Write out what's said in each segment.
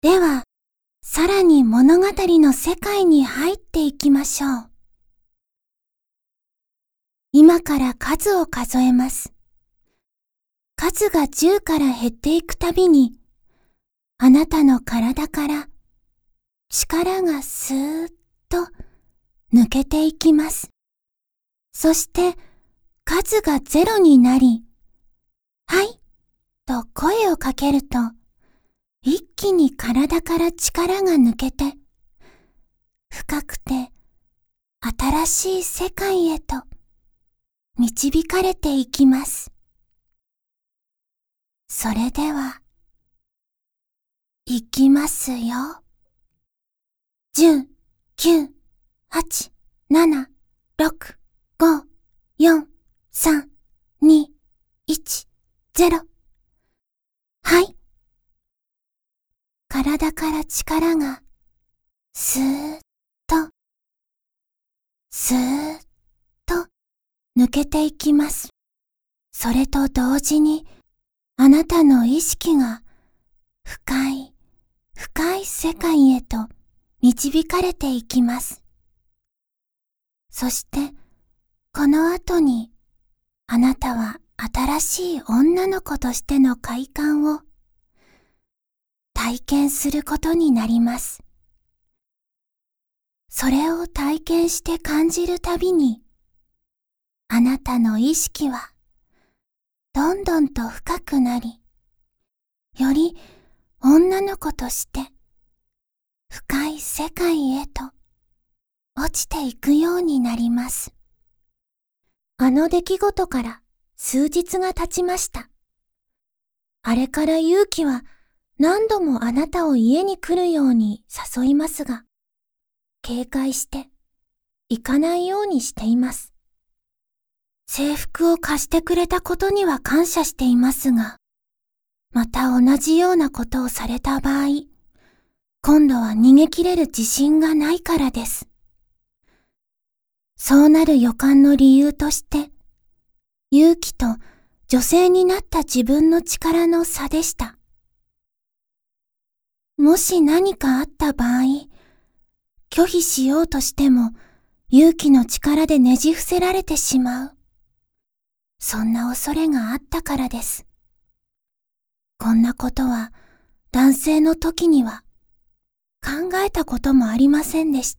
では、さらに物語の世界に入っていきましょう。今から数を数えます。数が10から減っていくたびに、あなたの体から力がスーッと抜けていきます。そして数が0になり、はいと声をかけると、一気に体から力が抜けて、深くて新しい世界へと導かれていきます。それでは、いきますよ。10、9、8、7、6、5、4、3、2、1、0。はい。体から力がスーッと、スーッと抜けていきます。それと同時に、あなたの意識が深い、深い世界へと導かれていきます。そして、この後に、あなたは新しい女の子としての快感を体験することになります。それを体験して感じるたびに、あなたの意識はどんどんと深くなり、より女の子として深い世界へと落ちていくようになります。あの出来事から数日が経ちました。あれから勇気は何度もあなたを家に来るように誘いますが、警戒して行かないようにしています。制服を貸してくれたことには感謝していますが、また同じようなことをされた場合、今度は逃げ切れる自信がないからです。そうなる予感の理由として、勇気と女性になった自分の力の差でした。もし何かあった場合、拒否しようとしても勇気の力でねじ伏せられてしまう。そんな恐れがあったからです。こんなことは男性の時には考えたこともありませんでした。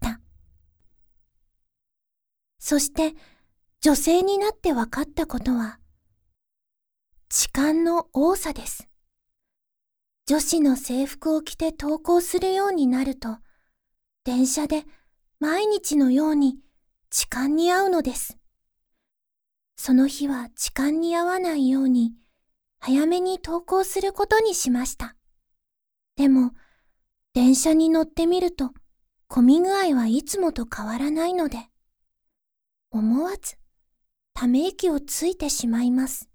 そして女性になって分かったことは、痴漢の多さです。女子の制服を着て登校するようになると、電車で毎日のように痴漢に遭うのです。その日は痴漢に遭わないように、早めに登校することにしました。でも、電車に乗ってみると、混み具合はいつもと変わらないので、思わずため息をついてしまいます。